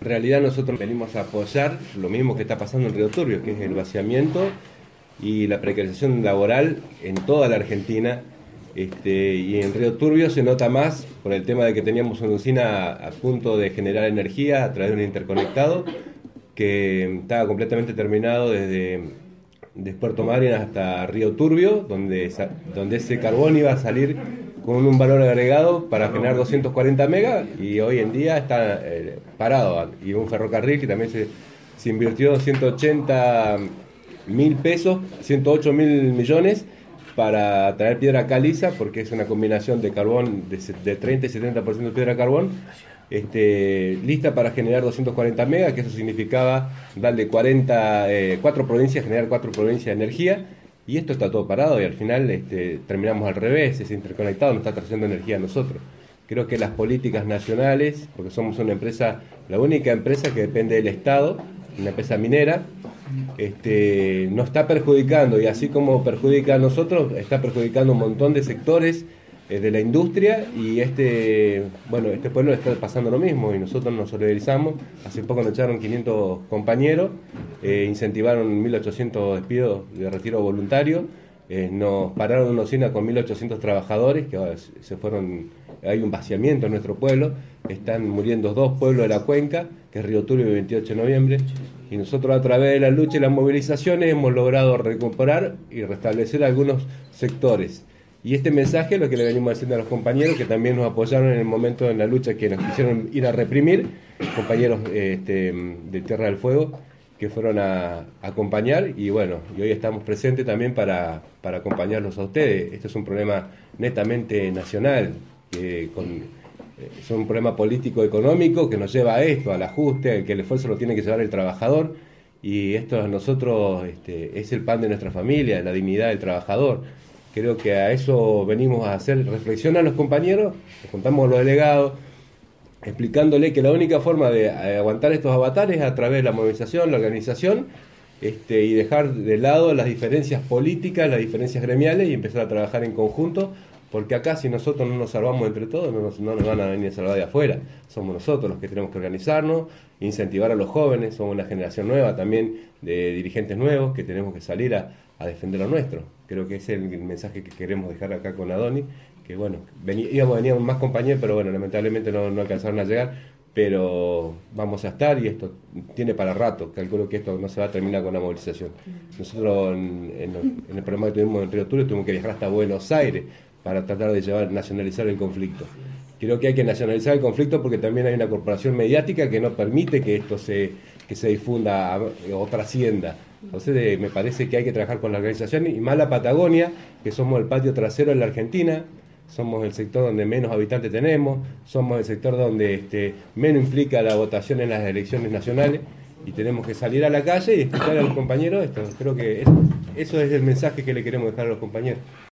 realidad nosotros venimos a apoyar lo mismo que está pasando en Río Turbio, que es el vaciamiento y la precarización laboral en toda la Argentina. Y en Río Turbio se nota más por el tema de que teníamos una usina a punto de generar energía a través de un interconectado que estaba completamente terminado desde Puerto Madryn hasta Río Turbio, donde ese carbón iba a salir con un valor agregado para generar 240 megas, y hoy en día está parado. Y un ferrocarril que también se invirtió 180.000 pesos, 108.000 millones para traer piedra caliza, porque es una combinación de carbón de 30 y 70% de piedra carbón, lista para generar 240 megas, que eso significaba darle 4 provincias, generar 4 provincias de energía, y esto está todo parado, y al final terminamos al revés. Ese interconectado nos está trayendo energía a nosotros. Creo que las políticas nacionales, porque somos una empresa, la única empresa que depende del Estado, una empresa minera, nos está perjudicando, y así como perjudica a nosotros, está perjudicando un montón de sectores de la industria, y este pueblo está pasando lo mismo, y nosotros nos solidarizamos. Hace poco nos echaron 500 compañeros, incentivaron 1.800 despidos de retiro voluntario, nos pararon una usina con 1.800 trabajadores que ahora se fueron. Hay un vaciamiento en nuestro pueblo, están muriendo 2 pueblos de la cuenca, que es Río Turbio y 28 de noviembre, y nosotros a través de la lucha y las movilizaciones hemos logrado recuperar y restablecer algunos sectores. Y este mensaje es lo que le venimos diciendo a los compañeros que también nos apoyaron en el momento en la lucha, que nos quisieron ir a reprimir, compañeros de Tierra del Fuego, que fueron a acompañar, y bueno, y hoy estamos presentes también para acompañarlos a ustedes. Este es un problema netamente nacional, es un problema político-económico que nos lleva a esto, al ajuste, que el esfuerzo lo tiene que llevar el trabajador, y esto a nosotros es el pan de nuestra familia, la dignidad del trabajador. Creo que a eso venimos a hacer reflexión a los compañeros, les contamos a los delegados, explicándole que la única forma de aguantar estos avatares es a través de la movilización, la organización, y dejar de lado las diferencias políticas, las diferencias gremiales, y empezar a trabajar en conjunto, porque acá si nosotros no nos salvamos entre todos, no nos van a venir a salvar de afuera. Somos nosotros los que tenemos que organizarnos, incentivar a los jóvenes. Somos una generación nueva también de dirigentes nuevos que tenemos que salir a defender lo nuestro. Creo que ese es el mensaje que queremos dejar acá con Adonis, que bueno, veníamos más compañeros, pero bueno, lamentablemente no alcanzaron a llegar, pero vamos a estar, y esto tiene para rato. Calculo que esto no se va a terminar con la movilización. Nosotros en el programa que tuvimos en Río Turbio tuvimos que viajar hasta Buenos Aires para tratar de nacionalizar el conflicto. Creo que hay que nacionalizar el conflicto porque también hay una corporación mediática que no permite que esto se difunda o trascienda. Entonces me parece que hay que trabajar con la organización, y más la Patagonia, que somos el patio trasero en la Argentina, somos el sector donde menos habitantes tenemos, somos el sector donde menos implica la votación en las elecciones nacionales, y tenemos que salir a la calle y escuchar a los compañeros. Creo que eso es el mensaje que le queremos dejar a los compañeros.